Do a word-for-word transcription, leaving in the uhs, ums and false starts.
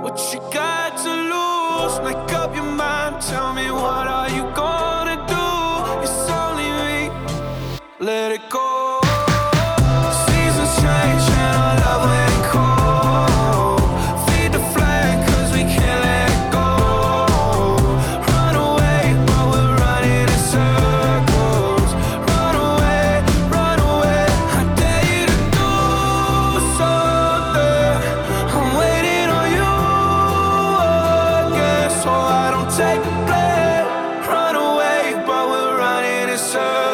What you got to lose? Make up your mind. Tell me, what are you gonna do? It's only me. Let it go. Seasons change and our love ain't cold. Feed the flame 'cause we can't let it go. Run away, but we're running in circles. Run away, run away. I dare you to do something. I'm waiting on you again, so I don't take the blame. Run away, but we're running in circles.